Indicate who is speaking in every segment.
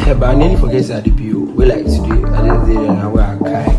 Speaker 1: but I nearly forget that the PO. We like today. I just did it and I wear a kai.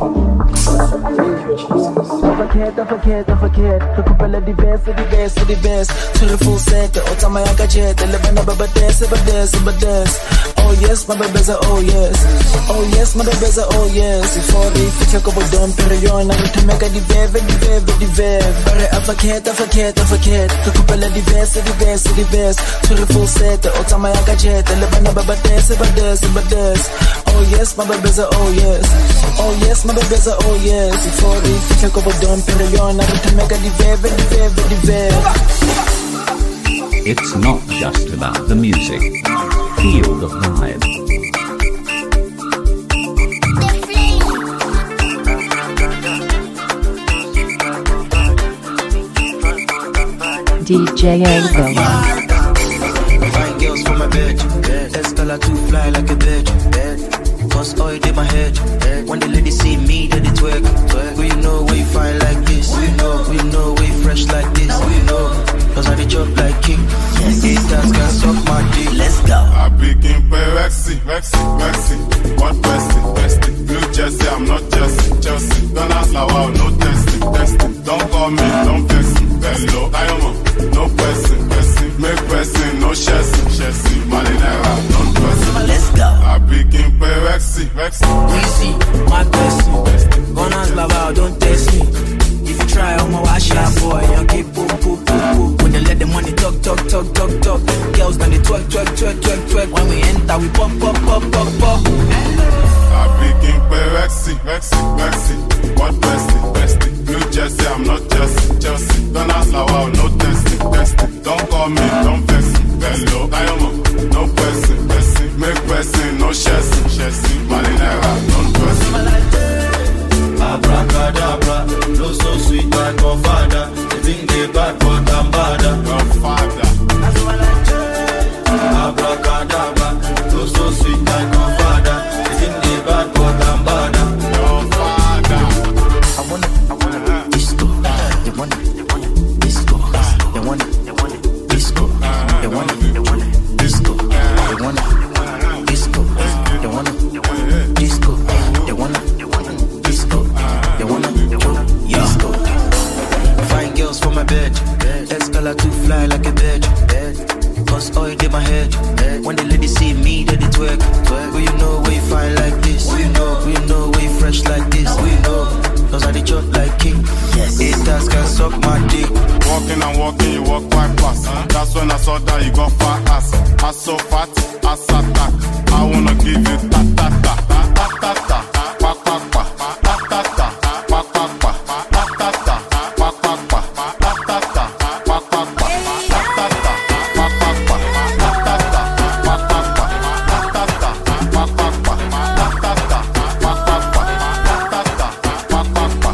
Speaker 2: Don't forget. The couple of the best. To the full set, the Otama Yagajet, the Lebanon, but there's. Oh yes, my baby's oh yes. Oh yes, my baby's oh yes. Before they fit a couple don't perion, I'm to make a the vev. But I forget. The couple of the best. To the full set, the Otama Yagajet, the Lebanon, but there's. Oh yes, my baby's oh yes. Oh yes, my baby's oh yes. Before they fit a couple don't perion, I'm to make a the vev.
Speaker 3: It's not just about the music. Feel the vibe.
Speaker 4: DJ Angela.
Speaker 2: Fine girls for my bed. Escala to fly like a bird. Cause oil in my head. When the ladies see me, they twerk. Will you know we fine like this? We know we fresh like this. Cause I did job like king. Haters can suck my dick. Let's go.
Speaker 5: I begin play Rexy. What bestie? Blue Jersey, I'm not Chelsea. Don't ask like wow, no testing. Don't call me, don't vex me. Hello, I am no person. Make person, no chassis. Marinera, don't person.
Speaker 2: Let's go.
Speaker 5: I begin play Rexy.
Speaker 2: Easy, my bestie. Gonna ask like wow, don't test me. If you try, I'ma wash your boy. I'll keep poop. When they let the money talk. Girls when they twerk. When we enter, we pop.
Speaker 5: I begin play Rexy. What bestie? Blue Jersey, I'm not Chelsea. Don't ask like wow, no testing. Don't call me, don't vex me. Hello, I am no person. Make person, no chassis. Marinera, don't person.
Speaker 6: Abracadabra, no so sweet like Godfather. They think they bad but I'm badder.
Speaker 5: Godfather.
Speaker 6: Abracadabra, no so sweet like Godfather. They think they bad but I'm badder.
Speaker 5: Godfather.
Speaker 2: I wanna disco. They wanna disco. They wanna disco. They wanna disco. They wanna disco. They wanna disco. They wanna disco. They wanna disco. Fine girls for my bed. Escala to fly like a bird. Cause oil in my head. When the ladies see me, they twerk. Will you know we fine like this? We know we fresh like this. Cause I did job like king. Haters can suck my dick.
Speaker 5: Walking, you walk quite fast. That's when I saw that you got fat ass. Ass so fat, ass attack. I wanna give you ta-ta-ta. Ta-ta-ta, pa-pa-pa. Ta-ta-ta, pa-pa-pa. Ta-ta-ta, pa-pa-pa. Ta-ta-ta, pa-pa-pa. Ta-ta-ta, pa-pa-pa. Ta-ta-ta, pa-pa-pa. Ta-ta-ta, pa-pa-pa. Ta-ta-ta, pa-pa-pa. Ta-ta-ta, pa-pa-pa.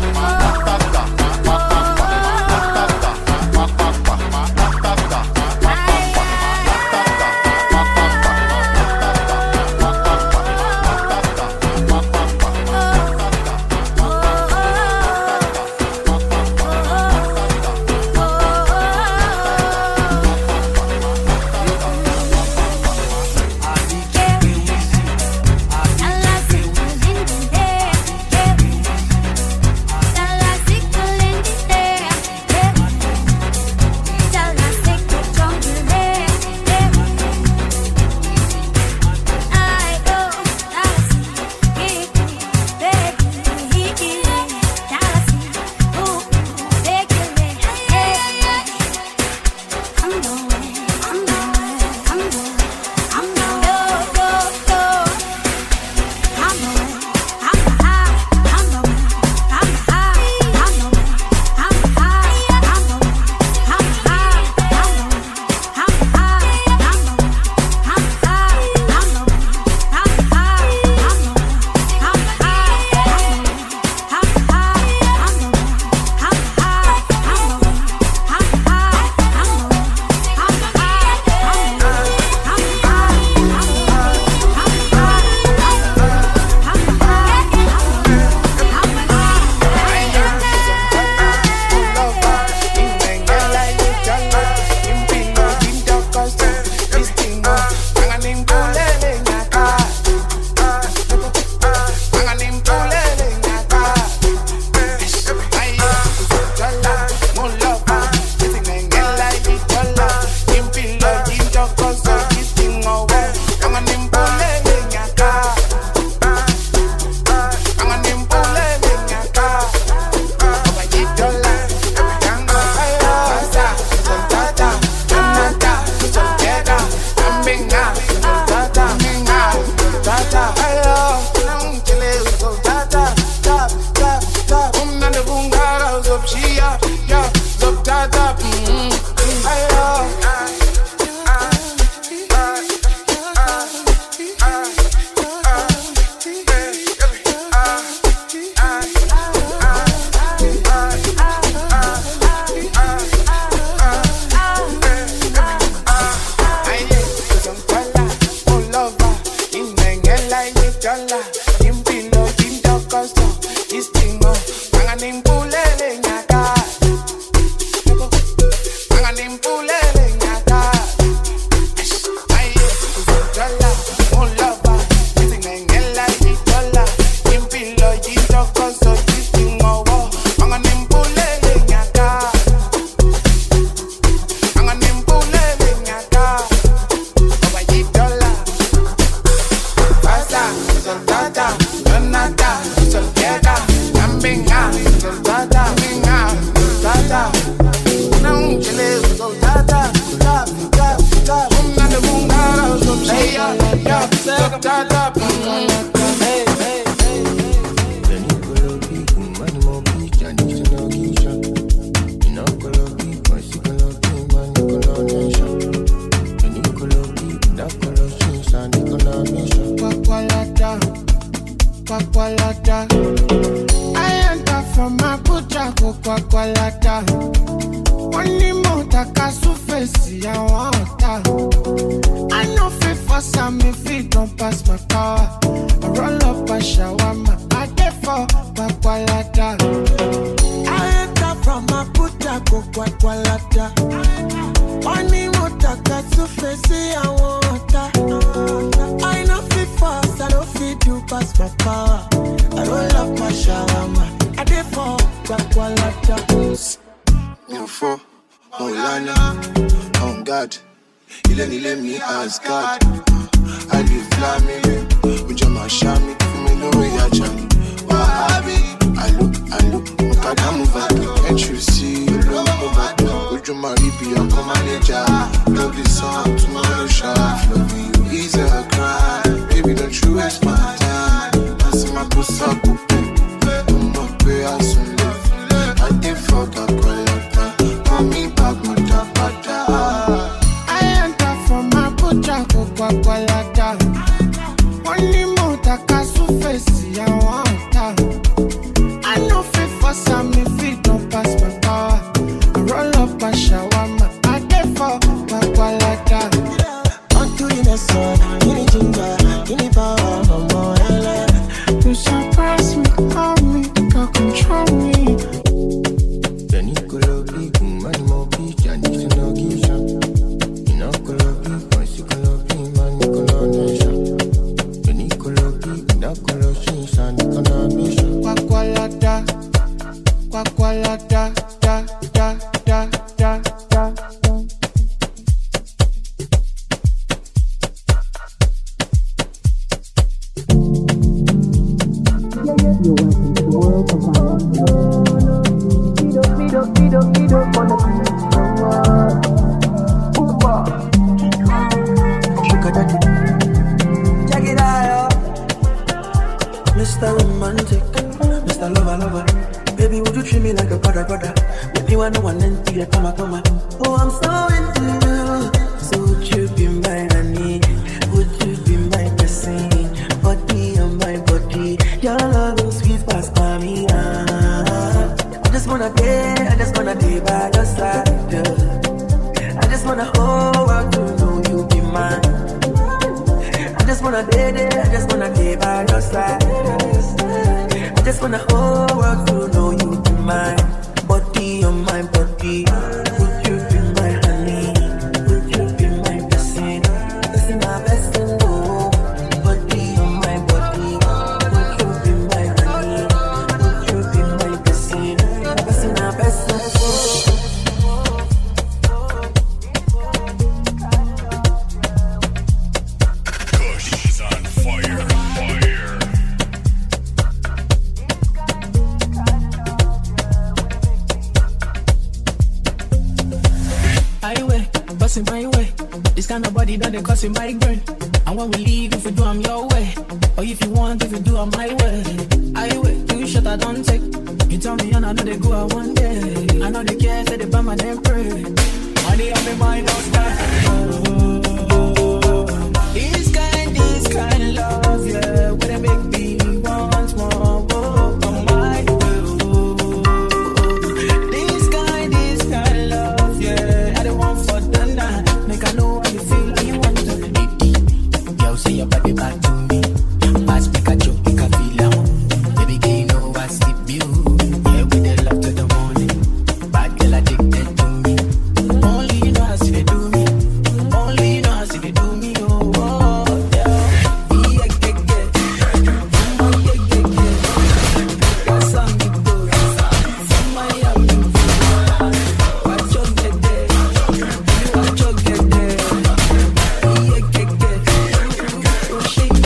Speaker 4: Shake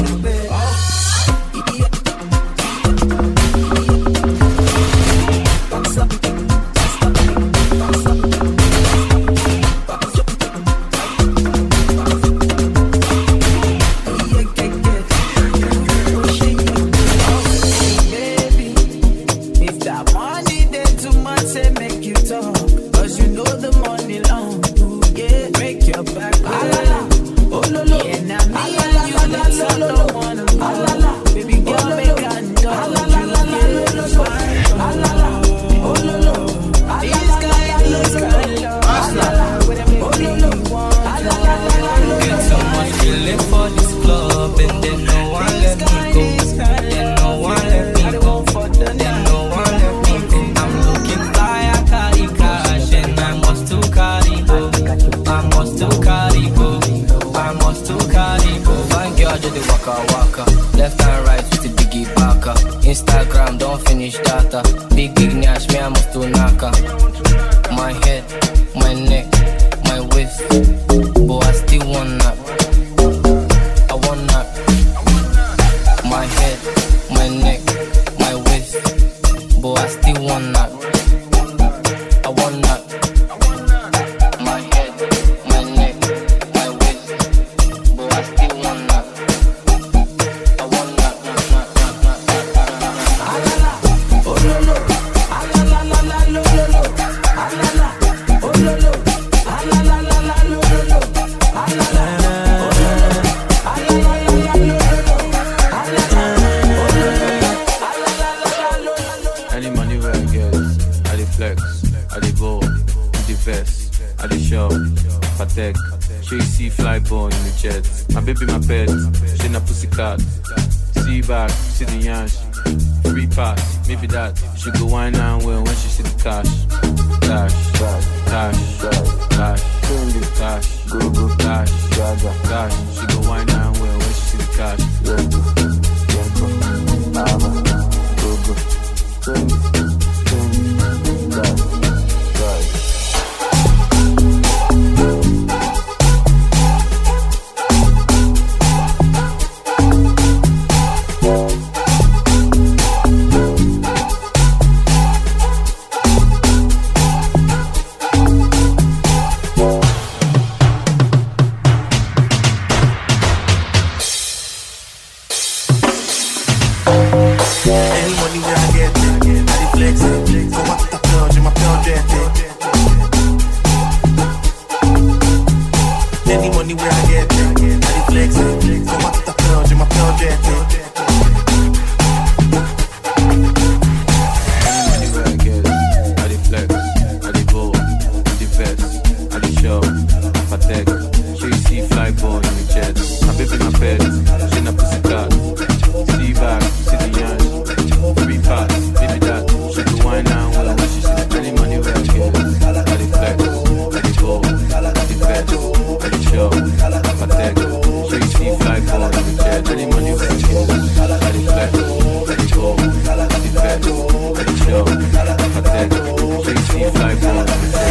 Speaker 4: too calico. Fine girl, just the waka waka. Left and right with the biggie baka. Instagram, don't finish data. Big nash, me I must do naka. My head, my neck, my waist. But I still want that. I want that. My head, my neck, my waist. But I still want that. I want that. My head, my neck, my waist. But I still want that. I want that. Oh no no, ah la la la la lo lo lo, ah la la, oh no no, ah la la la la lo lo lo, ah la la, oh no no, ah la la la la lo lo lo, ah la la, oh no no, ah la la la la lo lo lo.
Speaker 7: Any money where I get, I dey flex, I dey ball, I dey vest, I dey shop, Patek, she see fly ball in the jet. My baby, my pet, she na pussycat. See back, see the yansh, free pass, maybe that. She go wine and well when she see the cash. Cash, cash, cash, cash, cash, go go cash, cash. She go wine and well when she see the cash.
Speaker 2: Any money where I get it, I dey flex it. Come out to the plunge in my plunge jet. Any money where I get it, I dey flex it. Come out to the plunge in my plunge jet.
Speaker 7: Any money where I get, I dey flex, I dey ball, I dey vest, I dey shop, Patek, she see fly ball in the jet. My baby, my pet, she na pussycat. See back, see the yansh, free pass, baby that. She do wine and well when she see any money where I get, I dey flex, I dey ball, I dey vest, I dey shop, Patek, she see fly ball in the jet. Any money where I get, I dey flex, I dey ball, I dey vest, I dey shop, Patek, she see fly ball in the jet.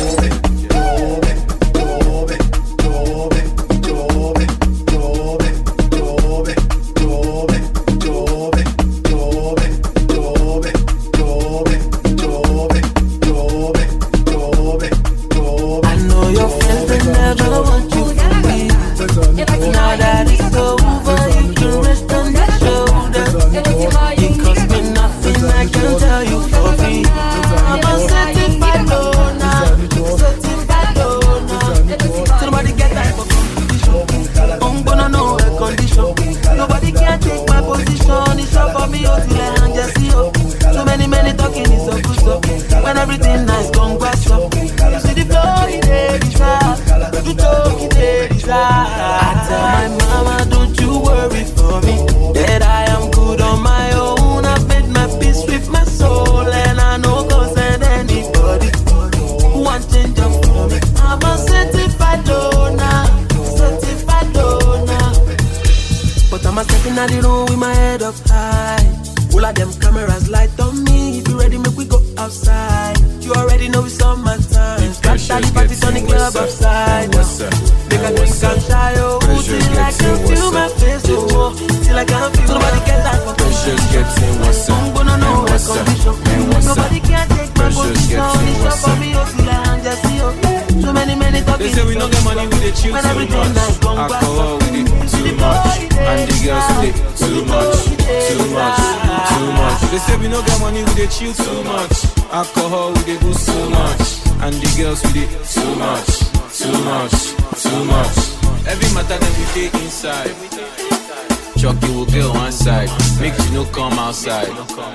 Speaker 2: I know your friends they never want you to leave. Now that it's over, you can rest on your shoulders. It cost me nothing, I can tell you for free. I'm a certified loner, certified loner. Somebody get that for condition. I'm gonna know a condition. Nobody can take my position. It's up for me, oh, till I hang just see you. So many talking is so good, so when everything nice, congrats, so you see the flow, it is hard. You talk, it is hard. I tell my mama, don't you worry for me, that I am good on my own. I've made my peace with my soul, and I know concern anybody who wants change up for me. I'm a certified donor, certified donor. But I'm a stepping out the room with my head up high. All of them cameras light on me. If you ready, make we go outside. You already know it's on my time. Scatter the party on the club outside. Make a drink and shy, oh. Till I can feel my face, oh. Till I can feel nobody get that for
Speaker 7: Precious gets in what's up,
Speaker 2: I'm gonna know
Speaker 7: what's
Speaker 2: what
Speaker 7: up,
Speaker 2: condition.
Speaker 7: what's up.
Speaker 2: Nobody can take my
Speaker 7: Precious
Speaker 2: position.
Speaker 7: gets in
Speaker 2: It's up
Speaker 7: what's
Speaker 2: for
Speaker 7: up.
Speaker 2: me, oh. Till I hang just see, oh. So many talking.
Speaker 7: They say we don't get money, we dey chill
Speaker 2: When
Speaker 7: too
Speaker 2: everything
Speaker 7: much.
Speaker 2: nice, come back.
Speaker 7: Alcohol, we dey too much. And the girls, we dey too much. Too much, too much. They say we don't get money, we dey chill too much. Alcohol, we dey boost too much. And the girls, we dey too much. Too much, too much. Every matter that we take inside. Chucky will get one side. Make you no come outside.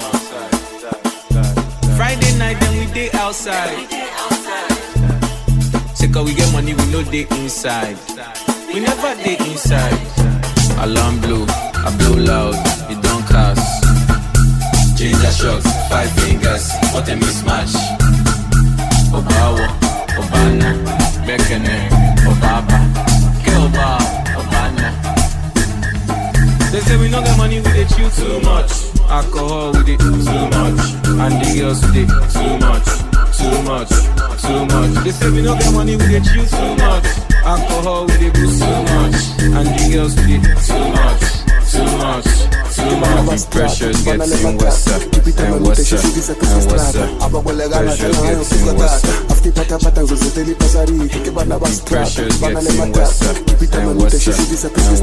Speaker 7: Friday night, then we day outside. Say cause we get money, we no day inside. We never day inside. Alarm blow, I blow loud, it don't cast. Ginger shots, 5 fingers, what a mismatch. Obawa, Obana, Bekene, Obaba, Keoba, Obana. They say we don't get money, we dey chill too much. Alcohol, we dey too much. And the girls, we dey too much. Too much, too much. They say we don't get money, we dey chill too much. Alcohol, we dey boost too much. And the girls, we dey too much. Too much, too much. Pressures getting worse and worse and worse. Pressures getting worse. Pressures getting worse and worse and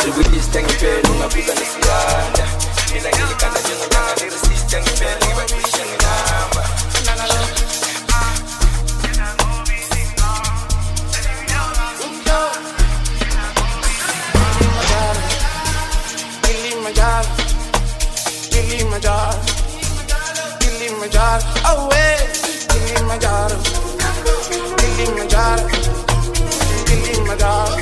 Speaker 8: Resist and fail, no good and it's hard. Feel like you can't just go resist and fail, you are pushing me number.
Speaker 9: Oh, wait, Kilimanjaro, Kilimanjaro, Kilimanjaro.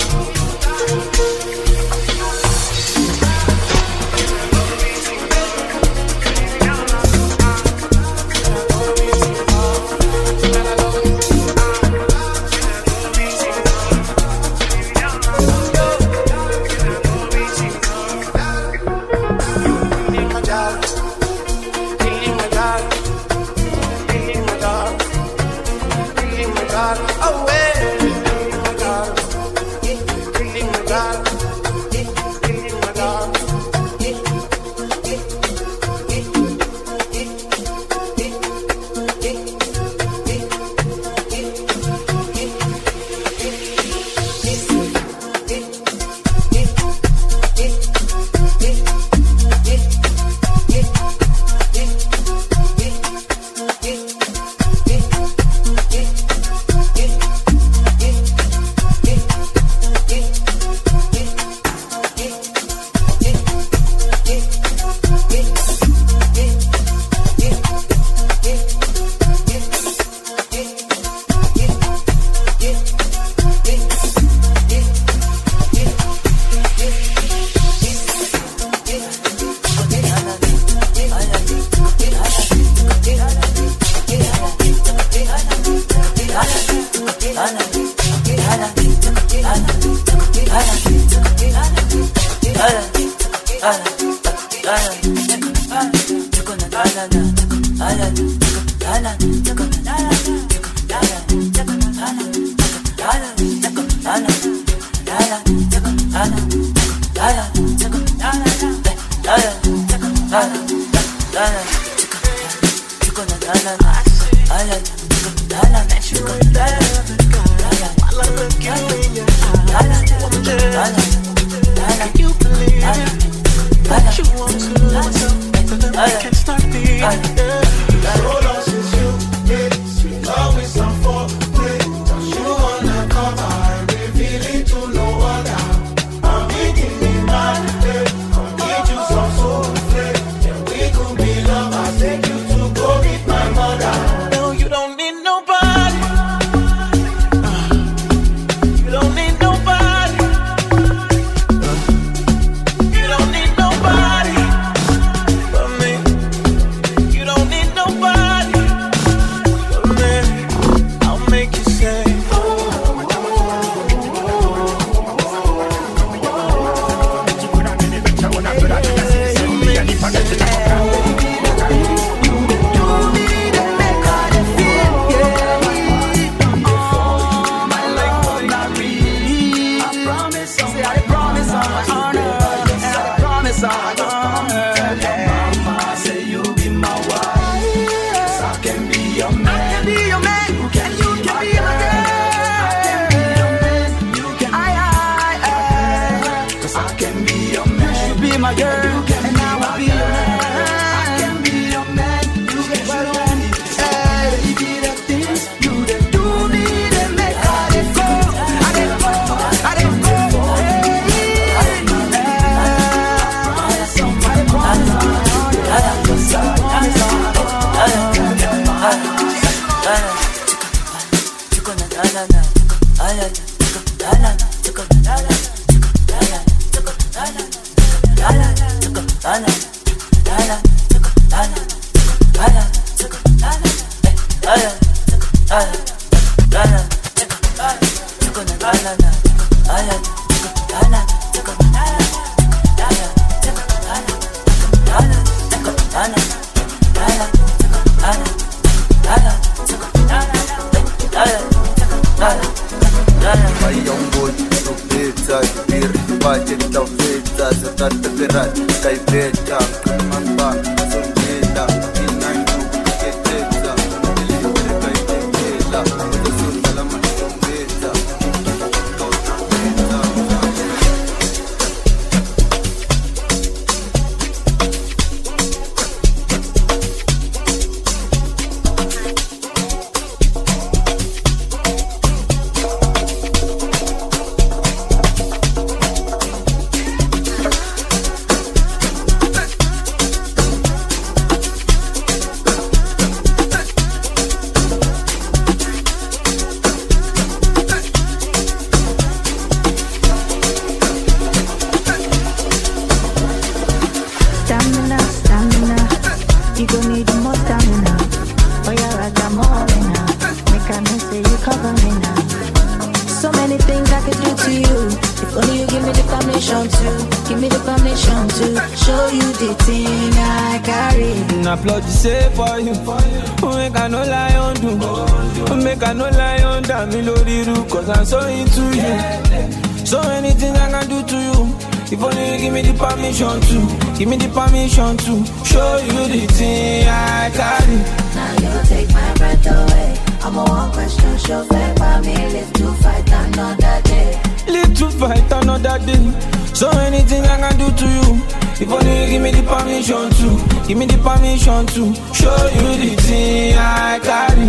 Speaker 10: permission to, give me the permission to show you the thing I carry.
Speaker 11: Applaud you say for you, make I no lie on do, make I no lie on that melody do, cause I'm so into you. So anything I can do to you, if only you give me the permission to, give me the permission to show you the thing I carry.
Speaker 10: Now you take my breath away. I'm a one question show fair by me, live to fight another day.
Speaker 11: Live to fight another day. So anything I can do to you, if only you give me the permission to, give me the permission to show you the thing I carry.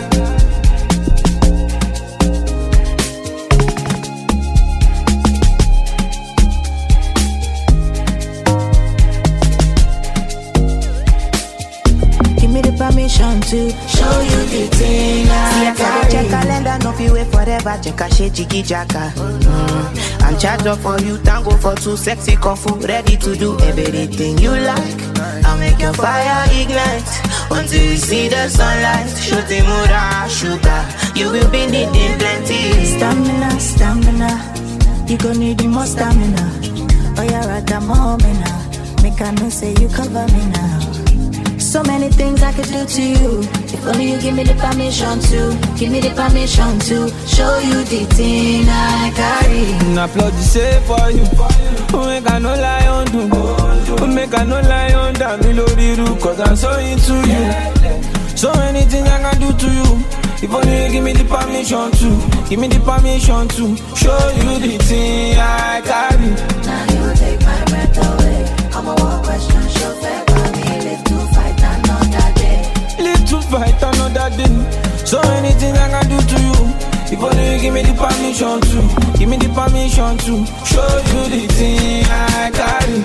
Speaker 10: Permission to show you the thing I carry.
Speaker 12: Check calendar, no fi wait forever. Check a shit jiggy jacka. I'm charged up for you, tango for two, sexy kufu, ready to do everything you like. I'll make your fire ignite until you see the sunlight. Shooting mura, sugar, you will be needing plenty.
Speaker 10: Stamina, stamina, you gon' need the more stamina. Oh yeah, right the moment now. Make I know say you cover me now. So many things I could do to you, if only you give me the permission to, give me the permission to show you the thing I carry.
Speaker 11: Applaud you say for you, make I no lie on do, make I no lie on that melody do, cause I'm so into you. So anything I can do to you, if only you give me the permission to, give me the permission to show you the thing I carry.
Speaker 10: Now you take my breath away. I'm a one question show fair by me, live to fight another day.
Speaker 11: Live to fight another day. So anything I can do to you, if only you give me the permission to, give me the permission to show you the thing I carry.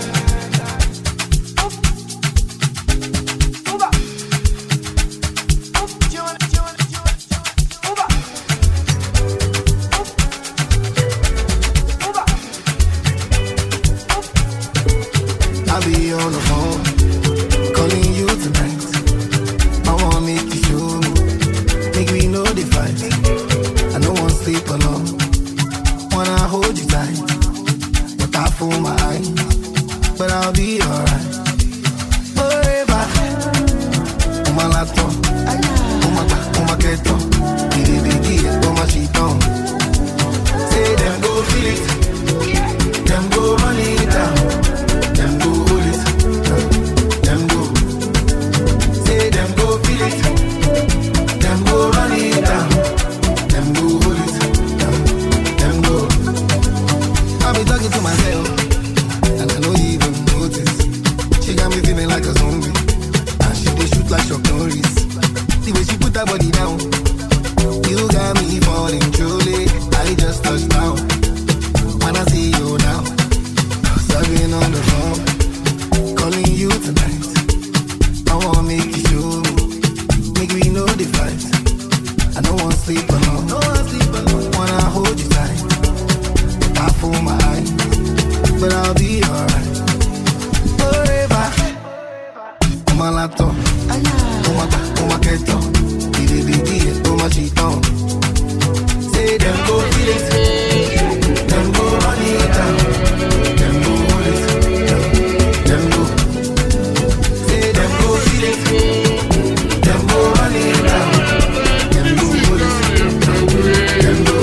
Speaker 13: I'll be on the phone, calling you tonight. I wanna make you show me, make we know the fight. I don't wanna sleep alone, wanna hold you tight, but I fool my eyes, but I'll be alright. Forever, on my laptop, on my keto, biggie, on my sheet on. Say them go feel it, them go run it down. Them go hold it, them go. Say them go feel it, them go run it down. Them go hold it, them go. I'll be talking to myself, and I know you even notice. She got me feeling like a zombie, and she dey shoot like Chuck Norris. The way she put her body down, you got me falling truly. I just touched down, when I see you now. I've been on the phone, calling you tonight. I wanna make you show me, make we know the fight. I don't wanna sleep alone, wanna hold you tight. I fool my eyes, but I'll be alright. Forever, on my laptop, on my keto, on my sheet on. Say them go feel it, them go run it down. Them go hold it, them go. Say them go feel it, them go run it down. Them go hold it, them go.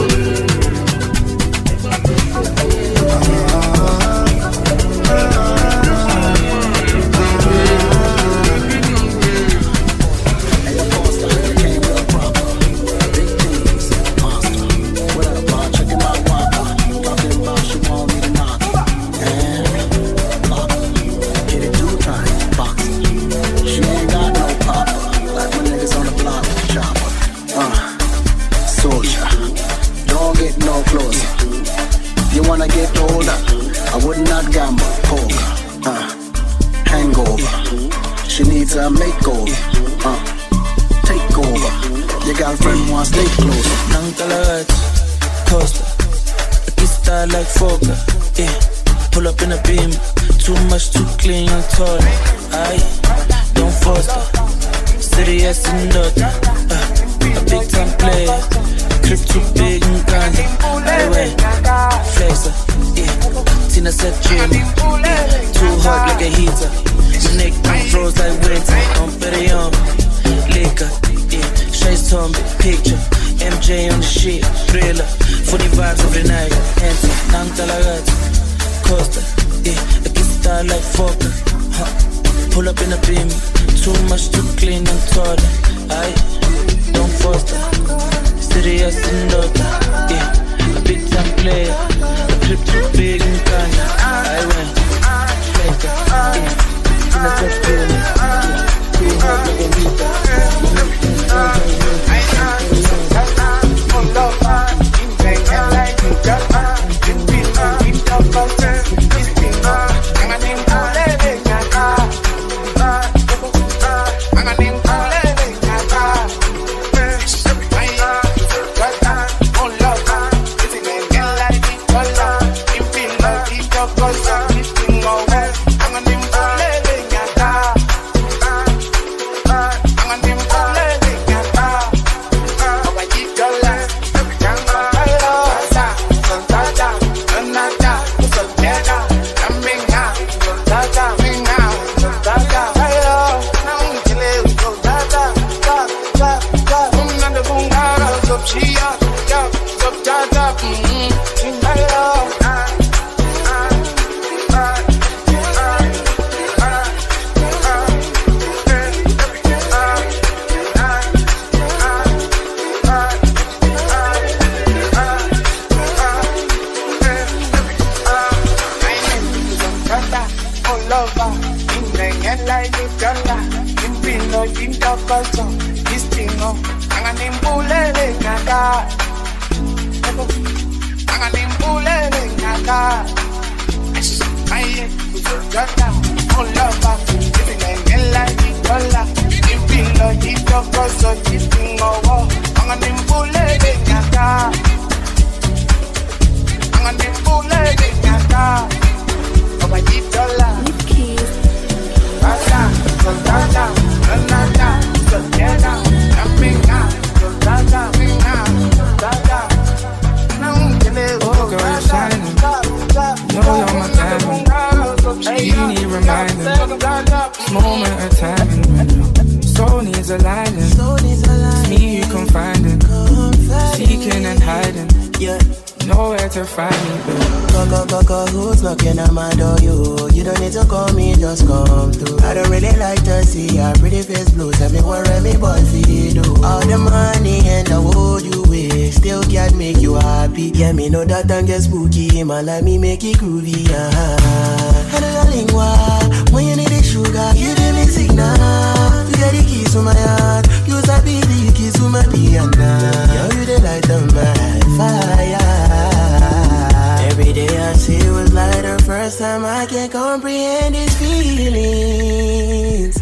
Speaker 14: flexer. Tina said Jimmy, too hot like a heater. My neck don't froze like winter. I'm better young, liquor, Shay's Tommy, picture. MJ on the shit, thriller. Funny vibes every night. Enter, nang talagat. Costa, I get style like Fokker. Pull up in a beam, too much to clean and toilet. Aye, don't foster. Serious and daughter. A big time player. A trip too big and kind. I went, flaker. In a touch feeling. Too hard like a heater.
Speaker 15: Let me make it groovy, And darling, when you need the sugar, you give me signal. You get the keys to my heart, you sabi the keys to my piano. Yo, you the light of my fire. Every day I see it was like the first time I can comprehend these feelings.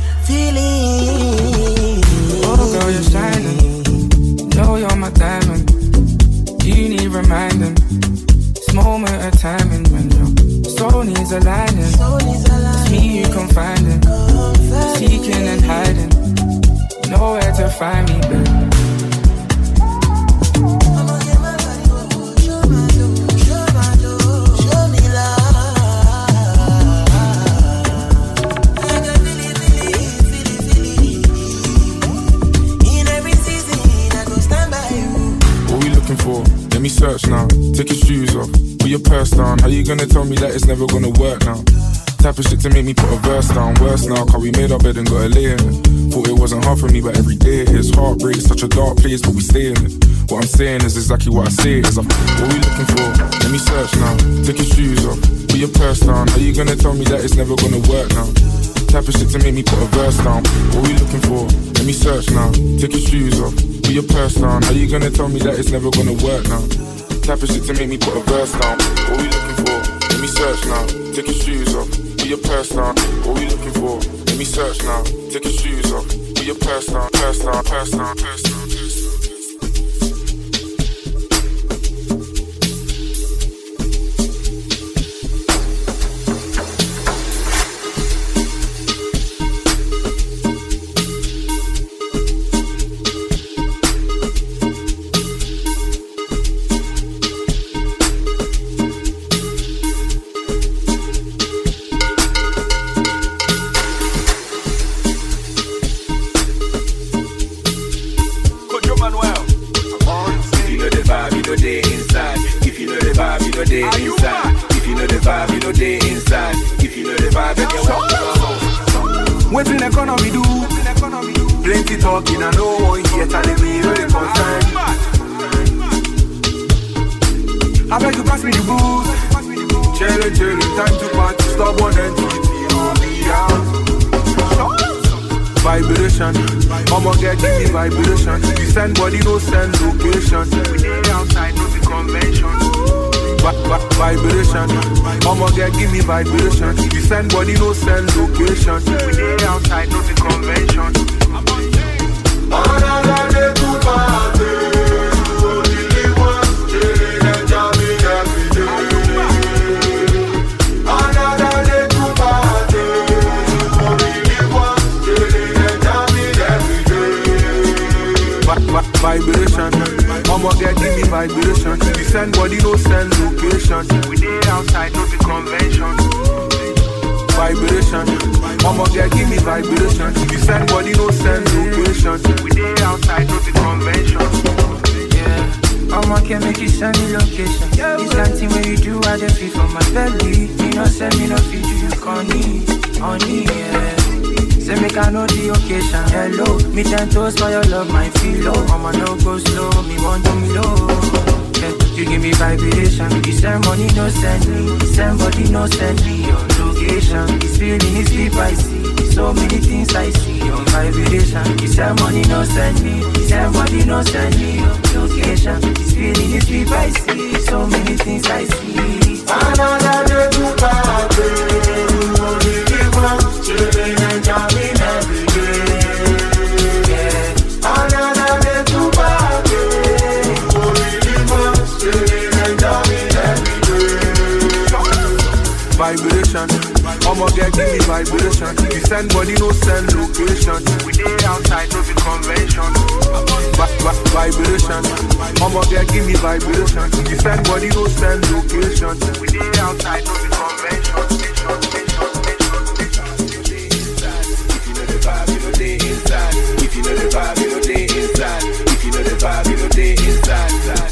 Speaker 11: Oh girl, you're shining. Know you're my diamond. You need reminding. Moment of timing when your soul needs aligning. It's me you can find it. Seeking and hiding. Nowhere to find me, babe.
Speaker 16: What we looking for? Let me search now. Take your shoes off. Put your purse down. How you gonna tell me that it's never gonna work now? Type of shit to make me put a verse down. Worse now, cause we made our bed and got a lay in it. Thought it wasn't hard for me, but every day it is. Heartbreak, such a dark place, but we stay in it. What I'm saying is exactly what I say is. What we looking for? Let me search now. Take your shoes off. Put your purse down. How you gonna tell me that it's never gonna work now? Type of shit to make me put a verse down. What we looking for? Let me search now. Take your shoes off. Put your purse down. How you gonna tell me that it's never gonna work now? Type of shit to make me put a verse down. What we looking for? Let me search now. Take your shoes off. Put your purse down. What we looking for? Let me search now. Take your shoes off. Put your purse down. Purse down. Purse down. Purse down.
Speaker 17: inside. If you know the vibe, then you walk around.
Speaker 11: What's in economy do? Plenty talking and no one here telling me no the concern. I beg you pass me the booze. Chillin', time to party. Stop one entity on me out. Vibration, I'ma give me vibration. You send body, no send location. We dey outside, no be convention. Vibration, I'ma give me vibration. You send body, no send location. We dey outside, no be convention.
Speaker 5: Another day to party, only one chillin' and jamming every day. Another day to party, only one chillin' and jamming every day.
Speaker 11: Vibration, I'ma give me vibration. You send body, no send location. We dey outside, no be convention. Vibration, I'ma give me vibration. You send body, no send location. We dey outside, no be convention.
Speaker 18: Yeah, I'ma can make you send me location. This something when you do, I dey feel for my belly. Me no send me no feel to you, honey, yeah. Say make I know the occasion. Hello, me 10 toes for your love, my feel low. I'ma no go slow, me want to me low. Yeah, you give me vibration. You send money, no send me. Send body, no send me. Your location, this feeling is deep, I see. So many things I see. Your vibration. You send money, no send me. Send body, no send me. Your location, this feeling is deep, I see. So many things I see.
Speaker 5: Another day to party, only one chillin' and jamming every day. Yeah. Another day to party, only one chillin' and jamming every day.
Speaker 11: Vibration, I'ma give me vibration. You send body, no send location. We dey outside, no be convention. Vibration, I'ma give me vibration. You send body, no send location. We dey outside, no be convention.
Speaker 17: If you know the vibe, you know they inside. If you know the vibe, you know they inside.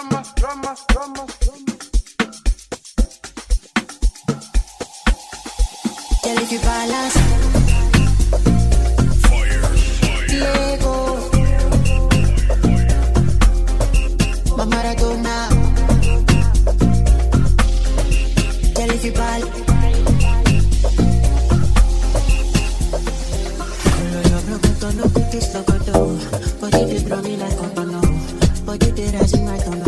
Speaker 10: Girl, if you balance, Diego, my Maradona. Girl, if you balance. No good is no good though. But if you throw me like a no, but you did as in my no.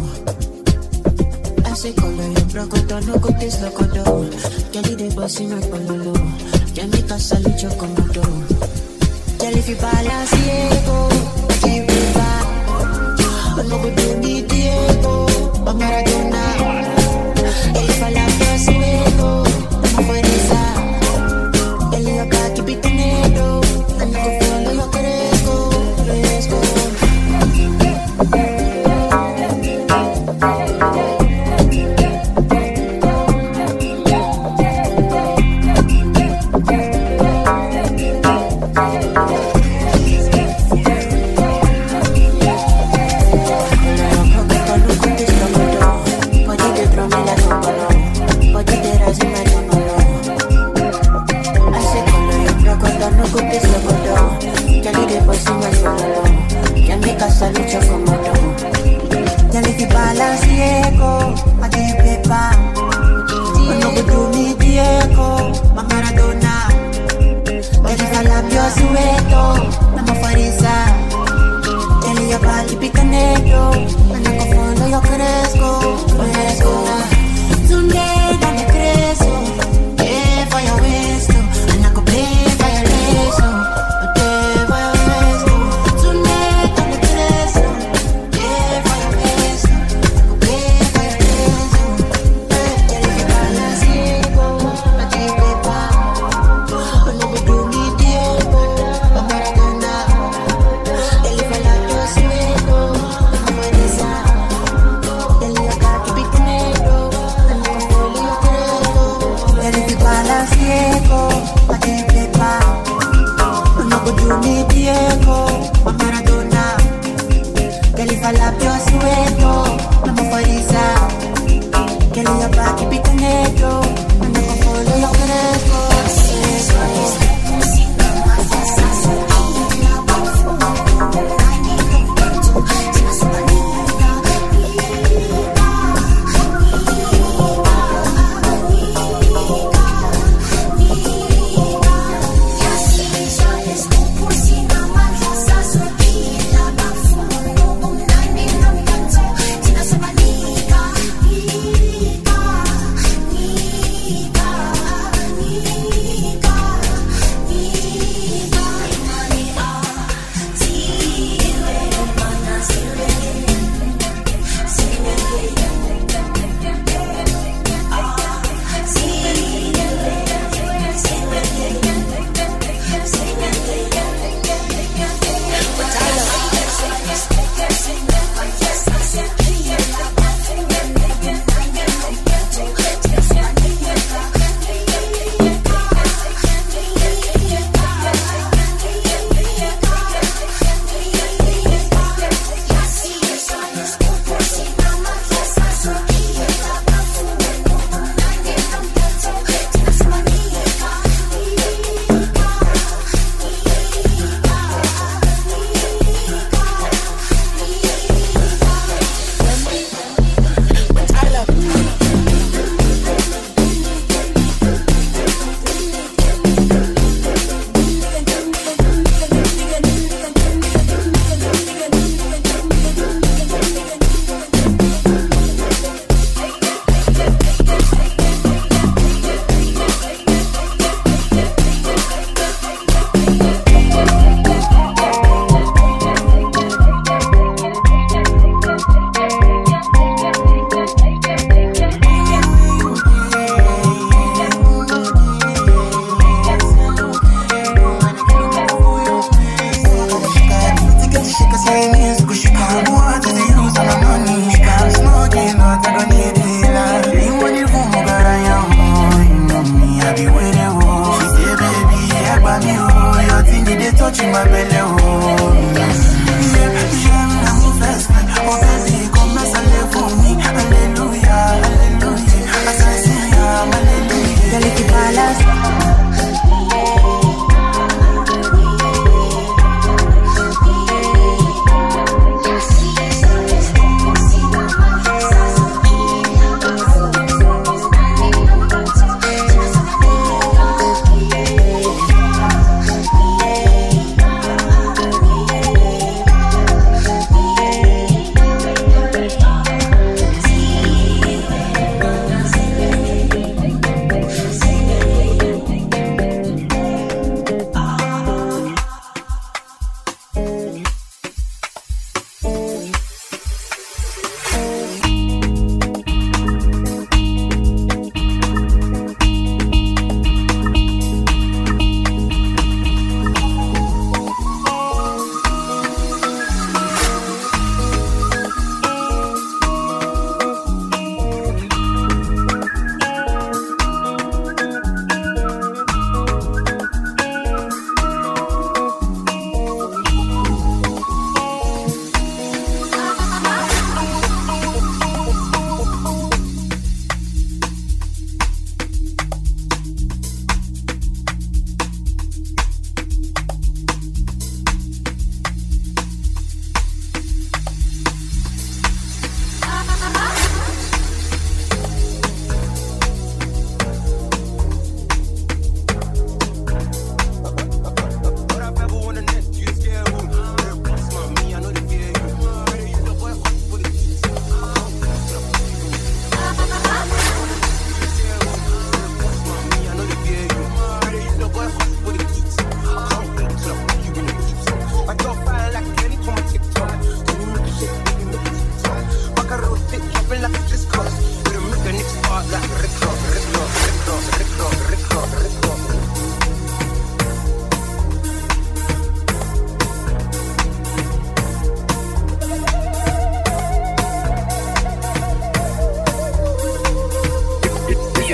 Speaker 10: I say color you broke out, no good is no good though. Girl, you dey boss in my pololo. Can make a salute your commando. Girl, if you balance Diego, give me back. No good do me Diego, but Maradona. If I love you, Diego, I'm for this. Girl, you got to be the needle. I'm not gonna follow your cresco.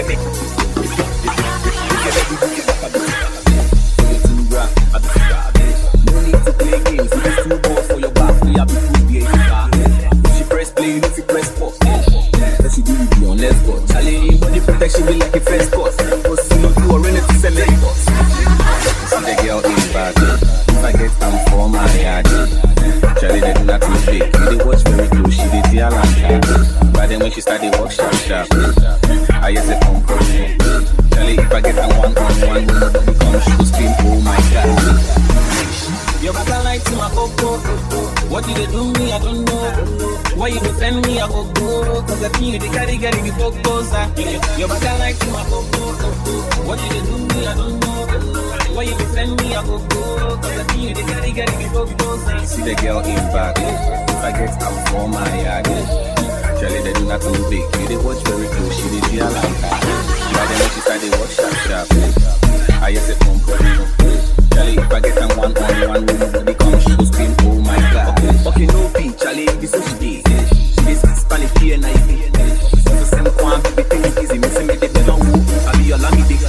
Speaker 19: Protection be like a first course. Cause you know you are ready to sell it. See the girl in bad. If I get time for my yard, Charlie they do not too big. They watch very close, she did the alarm. But then when she started walk sharp. I just a compromise. Charlie if I get time one-on-one, nobody come, she go scream, oh my God. Your back a light to my coco. What did they do me? I don't know. Why you defend me? I go go. Cause I think you the carry the focus. Your back a light to my coco. What did they do me? I don't know. Why you defend me? I go go. Cause I think you the carry the focus. See the girl in back. If I get out for my yard, Charlie they do not too big. They watch very close. She did the alarm. But then when she started walk sharp. I just a compromise. Charlie, if I get them one-on-one, nobody come, she go scream, oh my God. Okay, no fee, Charlie, this is what she did. She is Spanish here, and I be. So the same quan, be taking easy, missing me, they don't move. I'll be your lammy big.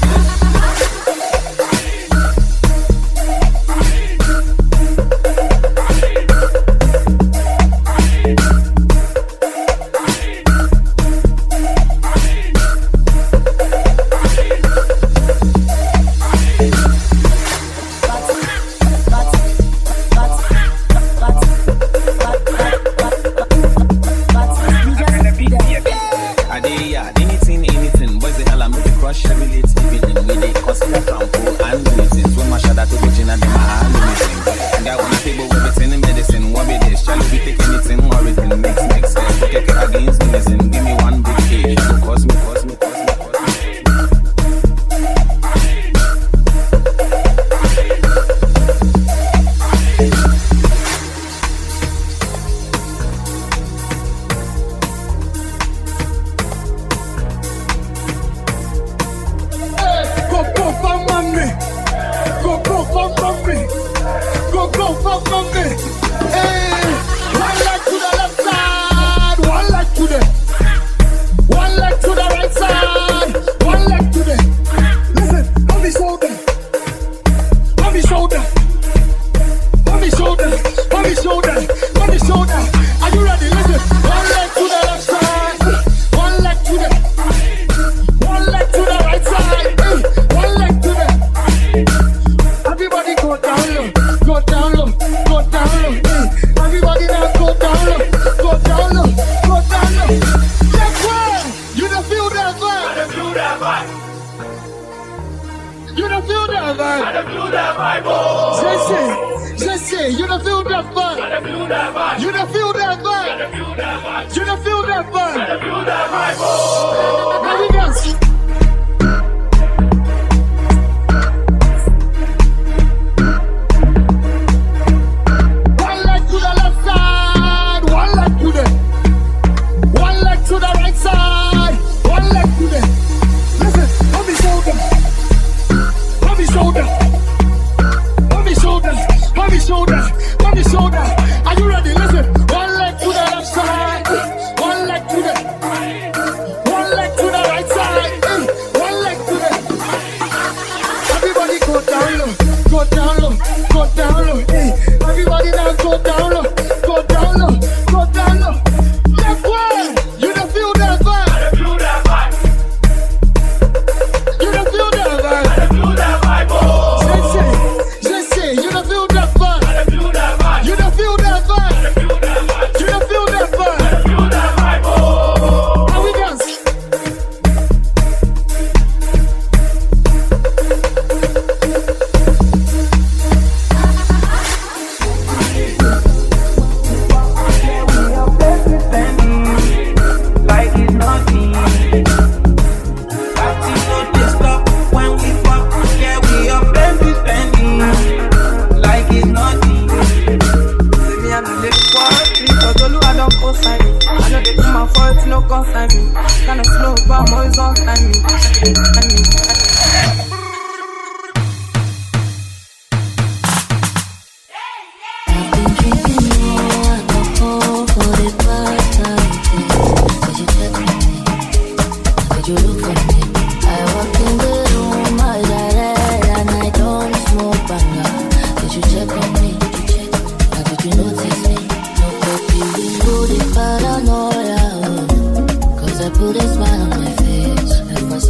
Speaker 20: you look for me?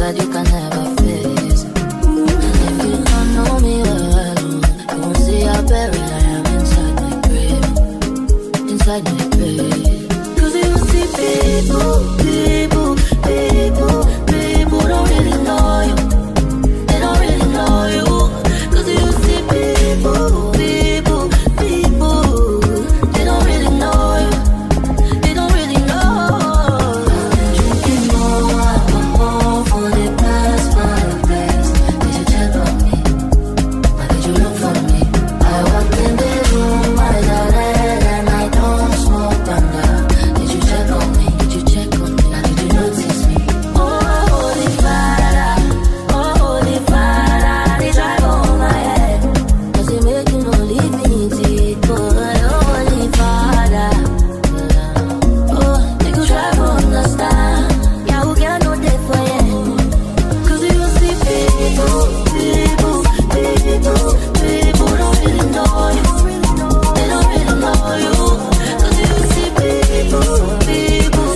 Speaker 20: inside you can never face. And if you don't know me well, you won't see how buried I am inside my grave. Inside my grave. Cause you see people don't really know you. They don't really know you. Cause you see people, they don't really know you. They don't really know. Drinking more, I want more for the past, for the best. Did you check on me? Or did you look for me? I walked in the room, I got red and I don't smoke banga. Did you check on me? Did you check on me? Or did you notice me? Oh, holy Father, they drive over my head. Cause they make you not leave me deep, but holy Father. Oh, they could try to understand. Yeah, who can know that for you? Cause you see people don't really know you. They don't really know you. Cause you see people, they don't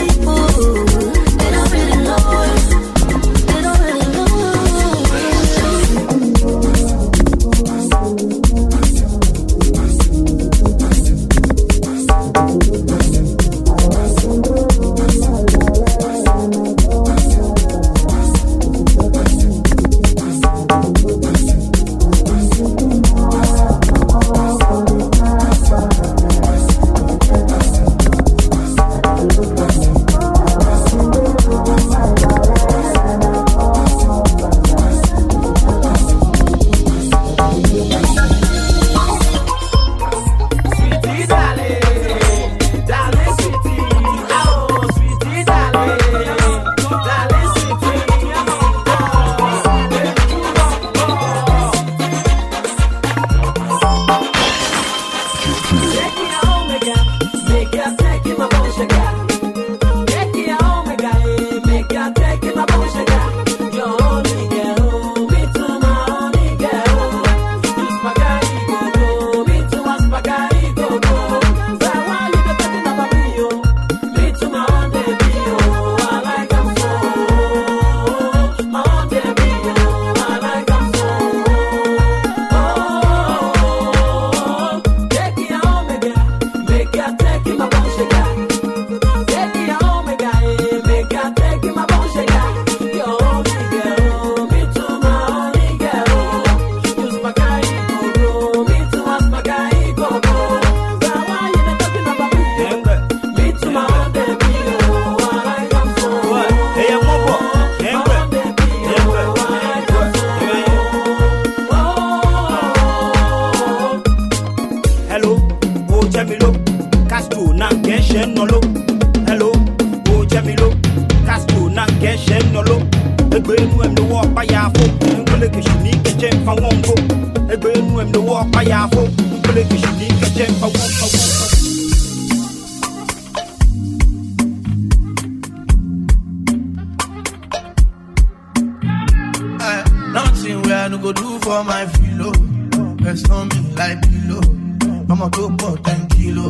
Speaker 20: really know you. They don't really know you.
Speaker 15: Nothing where I no go do for my filo. Rest on me like pillow. I'ma go for 10 kilo.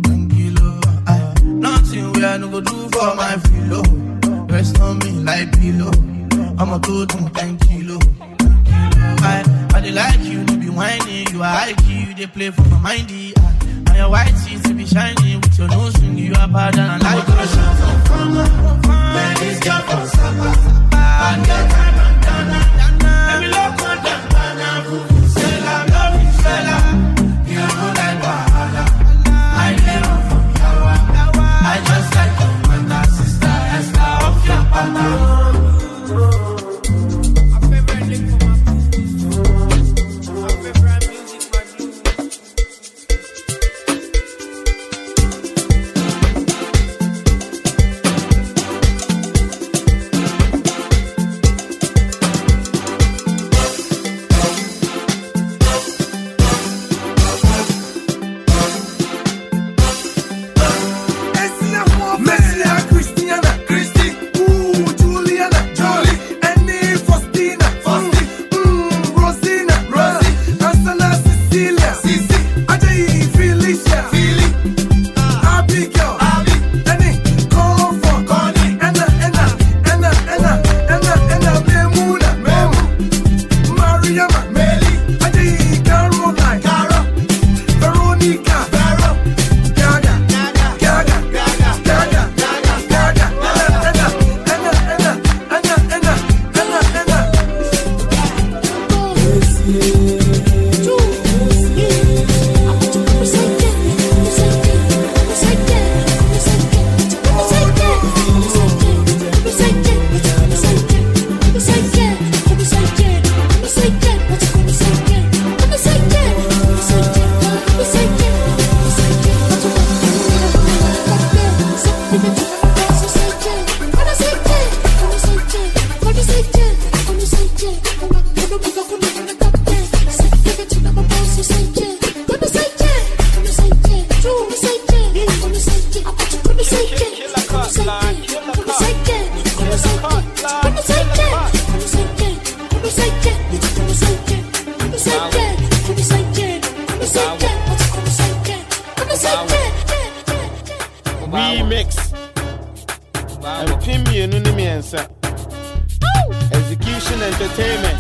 Speaker 15: Nothing where I no go do for my filo. Rest on me like pillow. I'ma go do 10 kilo. I dey like you to be whining. You are high key, you dey play for my mindy. And your white teeth to be shining. With your nose ring, you are bad and I like it. Man, this girl from Sapa. And get time and dana. Let me look on them, dana. Say I love you, fella. You know like Wahala. I live from Yawa. I just like your mother, sister, Esther of your partner.
Speaker 21: Remix. And Pimmy and Unimi answer. Execution Entertainment.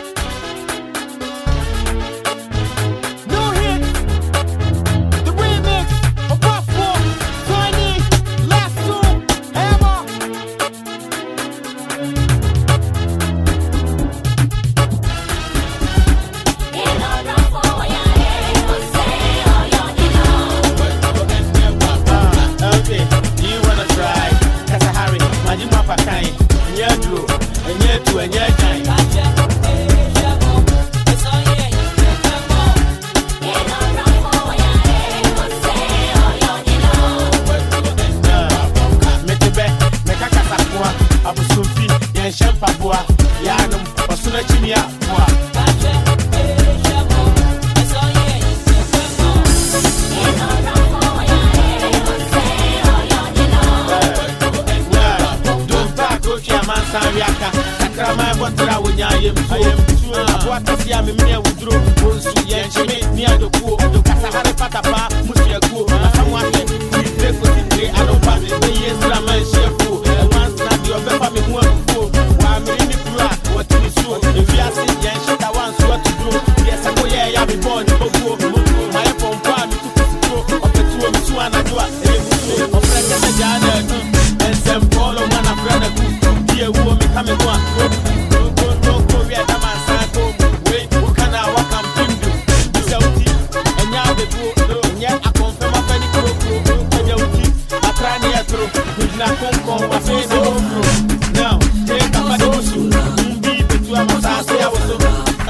Speaker 21: No hit. The remix of Puff Walk, Tiny, Last Two, Hammer. Okay, do you wanna try? Kasahari, Majima Pakai, and Yadru, and Yatu, and Yakai. Abusufi, Yan Shampabua, Yanum, Osuna Chinia, don't back, go to your man, Sariaka, Sakrama, what I am, what I see, I'm a mere withdraw, Yan Shimmy, near the pool, the Kasahari Patapa, Musia Ku, someone, I don't find it, the years that I'm a chef. Your pepper me more before. Why me in the crowd? What is so? If you are saying yes, shit, I want what to do. Yes, I go yeah, I be born. My phone call me to go. Up the two of me, and I do it. I'm friends and Jana, and some follow man, I'm brother. Here, who me coming one. Go, we are the man, Santo. Wait, who can I walk and bring you? And now the go, yeah, I confirm my penny crow. I try near through. Now, come I say no. Now, take a padosu. Be between my side, I was so.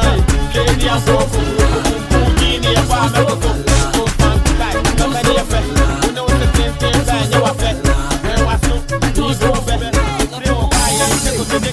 Speaker 21: Lady, I'm so full. Mini, a farm, I was so. Like, nobody effect. You know the same thing, and you are fed. Where was so? You go fed. They will buy and take a ticket.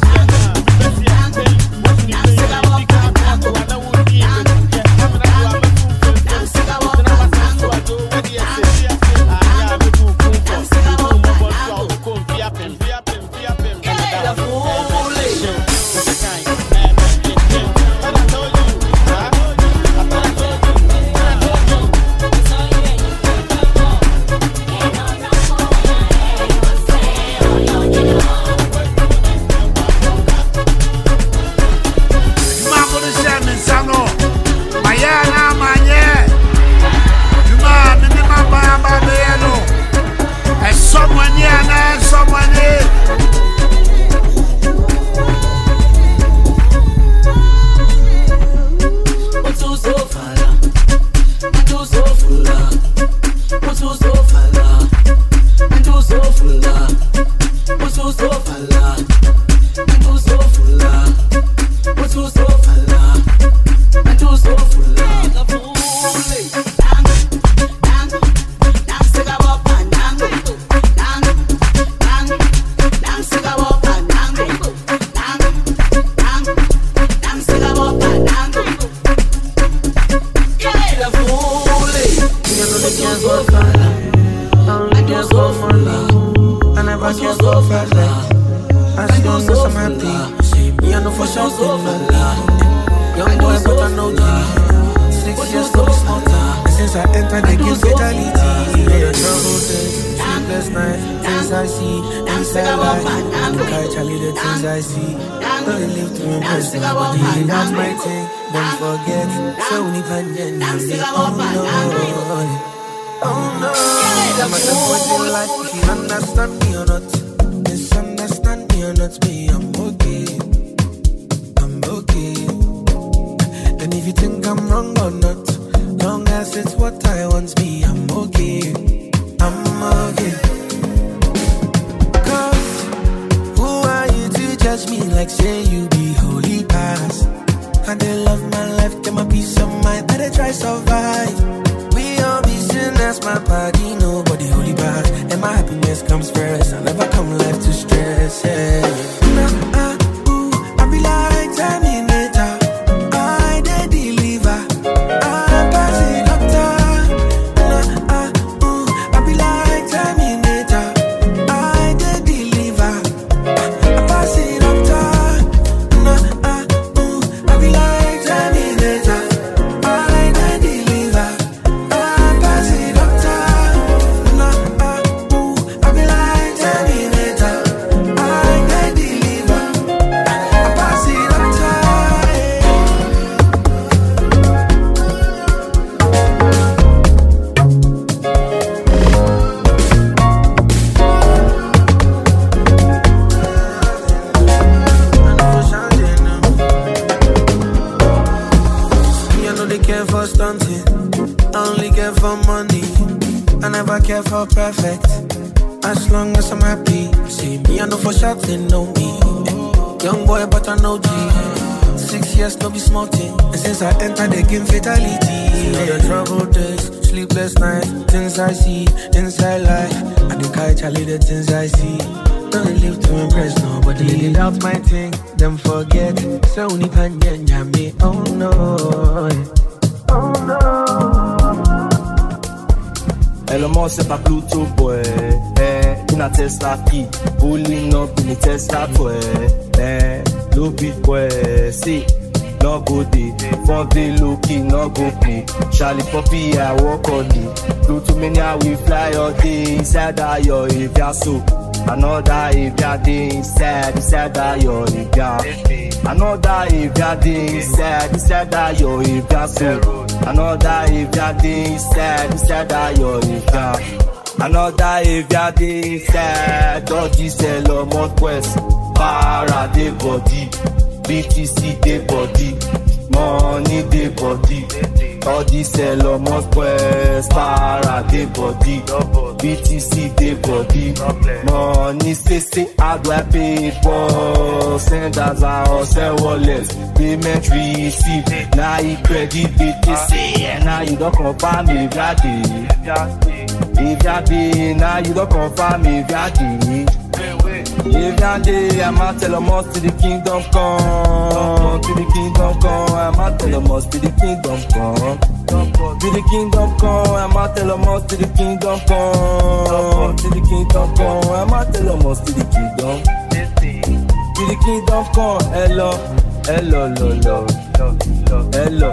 Speaker 15: I
Speaker 11: care for perfect. As long as I'm happy. See me, I know for sure they know me. Young boy, but I know G. 6 years, no be small thing. And since I entered the game, fatality. The troubled days, sleepless nights, things I see, inside life. I think I Charlie the things I see. Don't live to impress nobody. They doubt my thing, them forget. So only pan me. Oh no. Oh no.
Speaker 1: Elon Musk c'est pas Pluto boy. In a Tesla key, pulling up in a Tesla boy. Low beat boy, see. No go day, for the low key, no go play. Charlie Poppy, I walk all day. Pluto mania, we fly all day. Inside that your area so. Another area day inside that your area. Another area day inside that your area so. Another area day inside that your area. Another area day inside. Dodgy sell on Northwest. Para de body. BTC de body. Money de body. All this sell on Northwest. Para de body. BTC de body. Money say how do I pay for? Send as I sell wallets. Payment receipt. Now you credit BTC. And now you don't confirm if you if you now you don't confirm if you if you day, I'ma tell them all to the kingdom come. To the kingdom come, I'ma tell them all to the kingdom come. To the kingdom come, I'ma tell them all to the kingdom come. To the kingdom come, I'ma tell them all to the kingdom. To the kingdom come, hello, hello, hello, hello,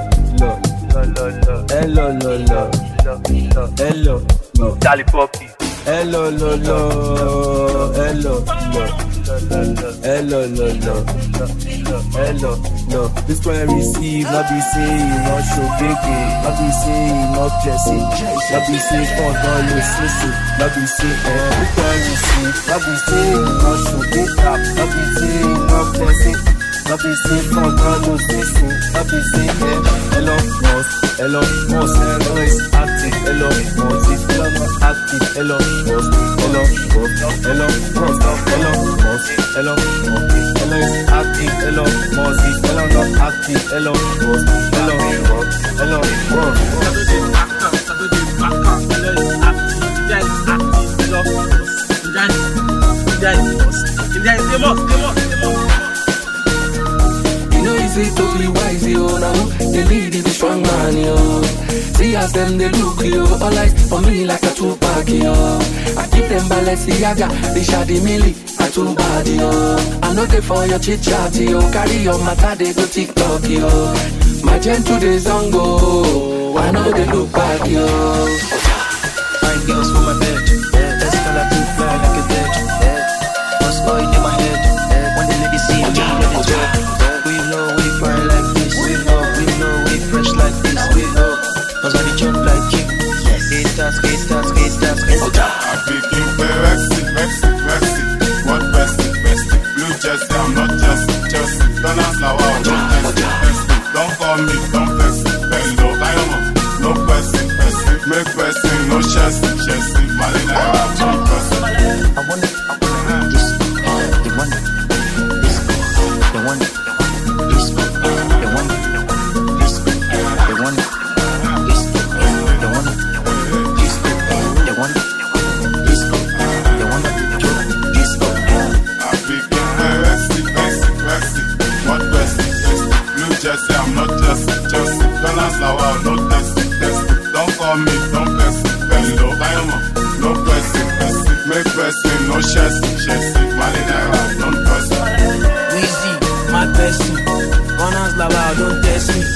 Speaker 1: hello, hello, hello, hello, Charlie Poppy. Hello, hello, hello, hello, hello, hello, no. This one receive, not be saying, not show big, not be saying, not blessing, not be saying, for God, listen, not be saying, this one receive, not be saying, not show big, not be saying, not blessing, not be saying, for God, listen, not be saying, hello, hello, hello is active, hello, hello, not active, hello, hello, hello, hello, hello, hello is active, hello, hello, not active, hello, hello, hello,
Speaker 22: Easy to be wise, yo, now they lead is a strong man, yo. See as them they look, yo, all eyes for me like a Tupac, yo. I keep them Balenciaga, they shady milli, a too bad, yo. I know they for your chit chat, yo. Carry your matter, they go TikTok, yo. My gen to the zongo, I know they look back, yo.
Speaker 2: Fine girls for my bed, that's all I do, fly like a dead. What's going in my head? When the ladies see me, let it go. We know we fly like this. We know we fresh like this. We know, cause I jump like you. Skaters.
Speaker 5: I begin to Rexy. What bestie? Blue Jersey, I'm not just. Don't ask now, I'm not just. Don't call me, don't vex. Hello, diamond, no person. Make person, no chassis. Marina, I'm not person.
Speaker 2: I want it. Disco. They want it. Disco. They want it. Disco. They want it. Disco. They want it. Disco. They want it. Disco. They want it. Disco. They want it. Disco.
Speaker 5: I begin to Rexy. What bestie? Blue Jersey, I'm not just. Don't ask now, I'm not just. Don't call me, don't vex. Hello, diamond, no person. Make person, no chassis. Marina, don't trust me.
Speaker 11: Weezy, my bestie. Gunners lava, don't test me.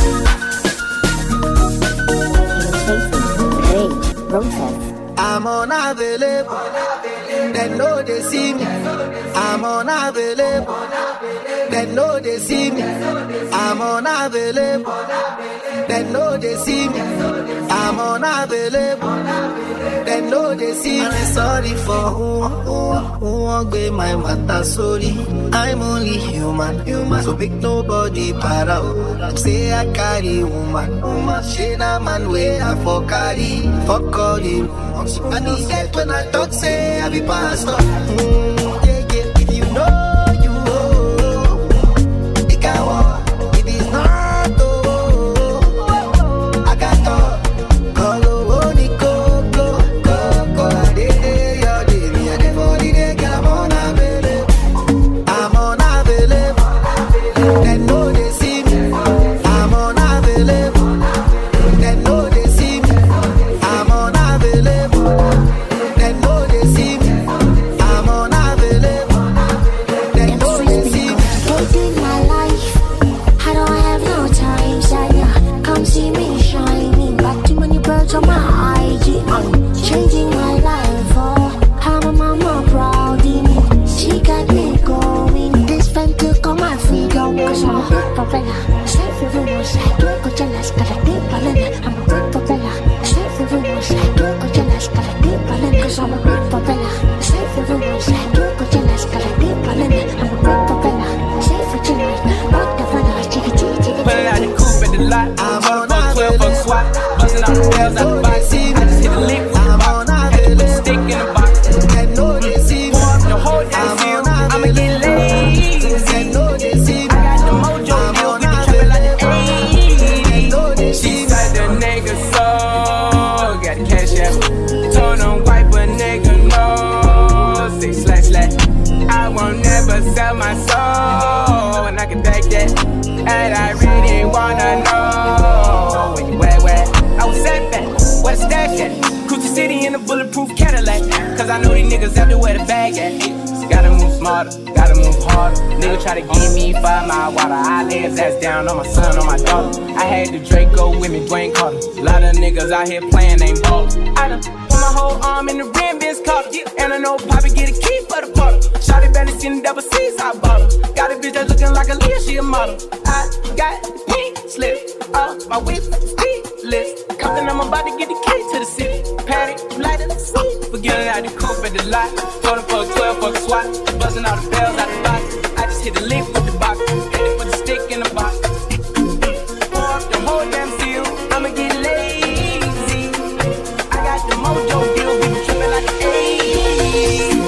Speaker 13: I'm unavailable. They know they see me. I'm unavailable. They know they see me. I'm unavailable. They know they see me. I'm unavailable. They know they see me. I'm sorry for who won't be my matter. Sorry, I'm only human. So big nobody para. Say I carry woman. She na man way I for carry. Fuck all the I need it when I talk, say I be pastor. Yeah, yeah, if you know, you know. It can walk, if it's not, oh, I got to call oh, Nico, go, I did your day, me and the body, they get I'm on available. I'm on available. They know they see me. I'm on available. They know they see me. I'm on available. They know they see me. I'm on available. They know they see me.
Speaker 20: Living my life, I don't have no time, Saya. Come see me shining, got too many birds on my IG. I'm changing my life, oh, how my mama proud in me. She got me going, this fan took all my freedom. Cause I'm a big favela, straight for rumors, I do go jealous, got a deep banana. I'm a big favela, straight for rumors, I do go jealous, got a deep banana. Cause I'm a big favela, straight for rumors, I do go jealous, got a deep banana. I'm a big favela, straight for jealous, what the fella, chicken.
Speaker 18: Put it out the coupe at the lot. I'm on a 12 buck swat. Busting out the bells out the box. I just hit a lick with the box. Had to put a stick in the box. Pour up the whole damn field. I'ma get lazy. I got the mojo deal with the triple like the 80s. She said the nigga so got the cash out. Told him wipe a nigga no. Say slash. I won't never sell my soul. And I can take that. And I really wanna know when you where I was at that, where the stash at? Cruise the city in a bulletproof Cadillac. Cause I know these niggas out there where the bag at. Gotta move smarter, gotta move harder. Nigga try to give me 5 mile water. I lay his ass down on my son, on my daughter. I had the Draco with me, Dwayne Carter. A lot of niggas out here playing, ain't ballin'. I done put my whole arm in the rim, Vince Carter. And I know Poppy get a key for the bottle. Shawty barely seen the double C's, I bought her. Got a bitch that's looking like a Leah, she a model. I got the pink slip off my whip, speed list. Compton, I'm about to get the key to the city. Patty, light it, sweet. Forgetting out the coupe at the lot. Told him for a 12 fuck swat. Buzzing all the bells out the box. I just hit the lick with the box. Had to put the stick in the box. Pour up the whole damn field. I'ma get lazy. I got the mojo deal. People tripping like the 80s.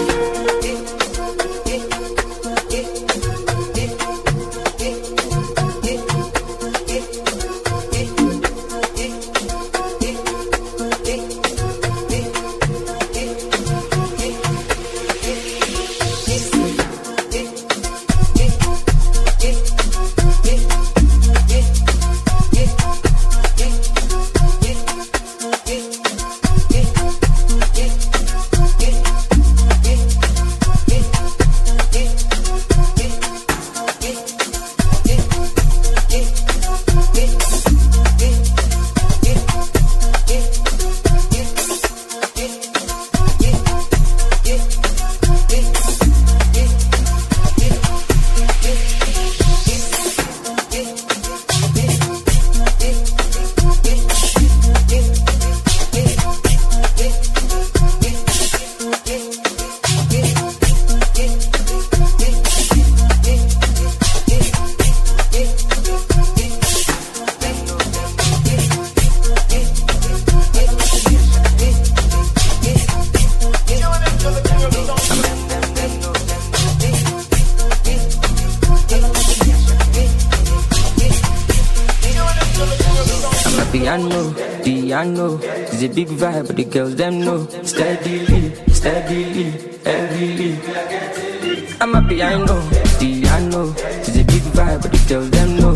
Speaker 4: Piano, it's a big vibe, but the girls them know. Steadily, heavily. I'm a piano, it's a big vibe, but the girls them know.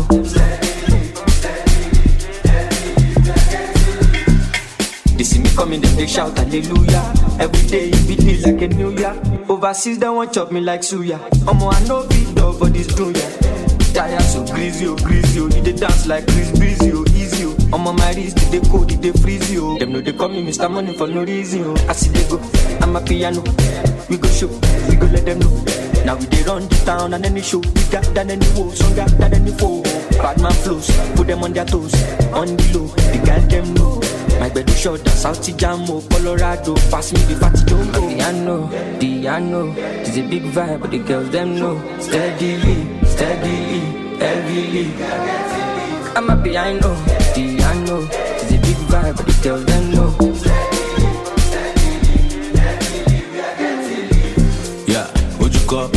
Speaker 4: They see me coming, then they shout hallelujah. Every day it beat me like a new year. Overseas they won't chop me like suya. I know beat dog for this dunya. Tire so greasy, they dance like Chris Breezy, easy. I'm on my wrist, they code, they freeze you. Them know they call me Mr. Money for no reason. I see they go, I'm a piano. We go show, we go let them know. Now we they run the town and any show. We got than any woe, stronger than any foe. Bad man flows, put them on their toes. On the low, the girl them know. My bed is short, South Jamo, Colorado. Pass me the fatty jumbo. Piano, it's a big vibe, but the girls them know. Steadily, heavily. I'm a piano, it's a big vibe, but the girls them know.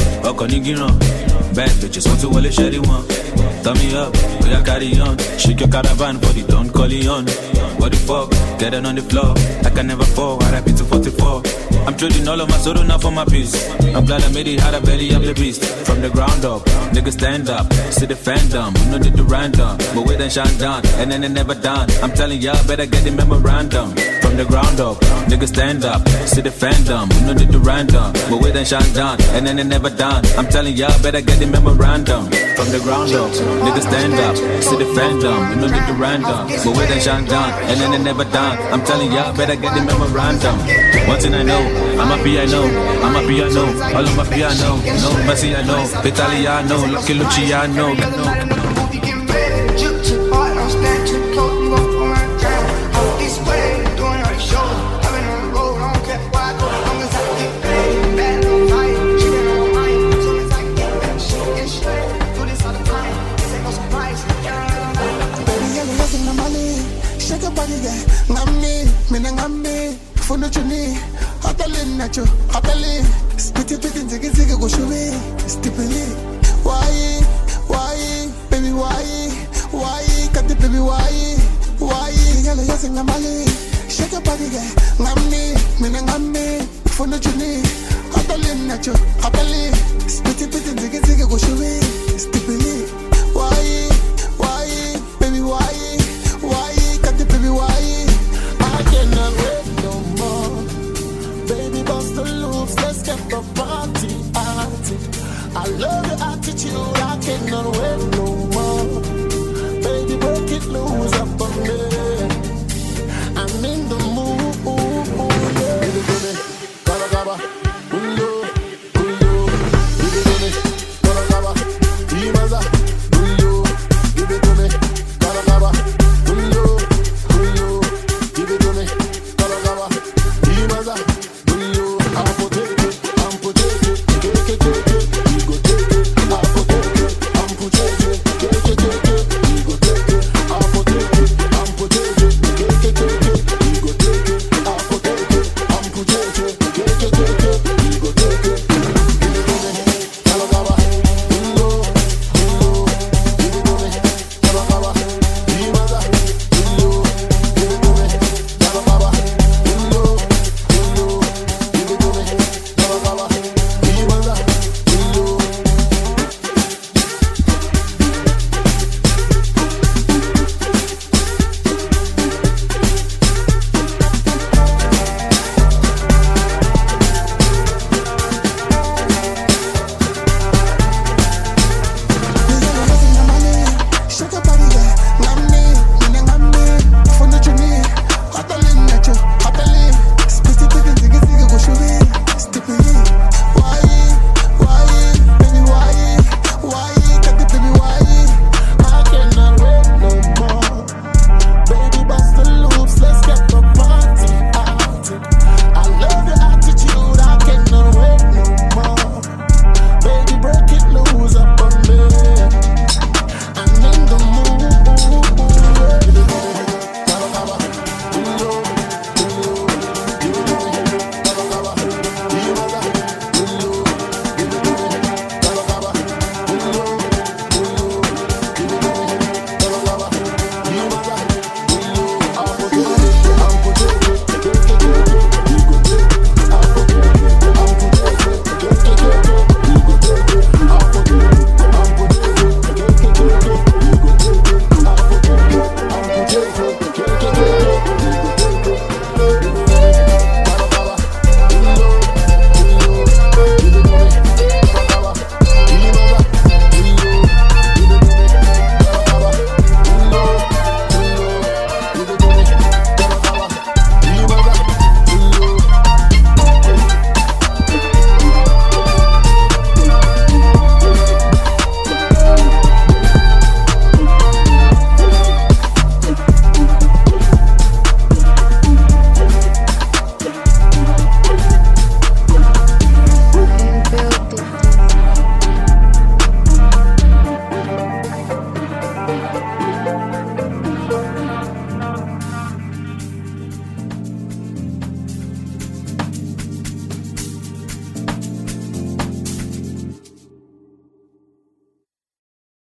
Speaker 7: Okonigiran. Bad bitches want to wallet shady one. Turn me up, we are carry on. Shake your caravan for the Don Corleone. What the fuck? Get it on the floor. I can never fall. I rap it to 44. I'm trading all of my soda now for my peace. I'm glad I made it out of belly of the beast. From the ground up, niggas stand up. See the fandom, you know the random. But wait and shine down, and then it never done. I'm telling y'all, better get the memorandum. From the ground up, niggas stand up. See the fandom, you know the random. But wait and shine down, and then it never done. I'm telling y'all, better get the memorandum. From the ground up, niggas stand up. See the fandom, you know the random. But wait and shine down, and then it never done. I'm telling y'all, better get the memorandum. One thing I know, I'm a piano, I'm a piano, all of my piano, no Messi I know, Italiano, Lucky Luciano.
Speaker 13: Shake your body, yeah. Ngami, for no journey. Happening, nacho, happening. Spitty, ziggy, go show me. Stipulate. Why, baby, why, cut the baby, why, yellow, yes, and Ngamali. Shake your body, yeah. Ngami, for no journey. Happening, nacho, happening. Spitty, ziggy, go show me. Stipulate. Why, baby, why, cut the baby, why? I cannot wait no more. Baby, bust the loops, let's get the party active. I love your attitude, I cannot wait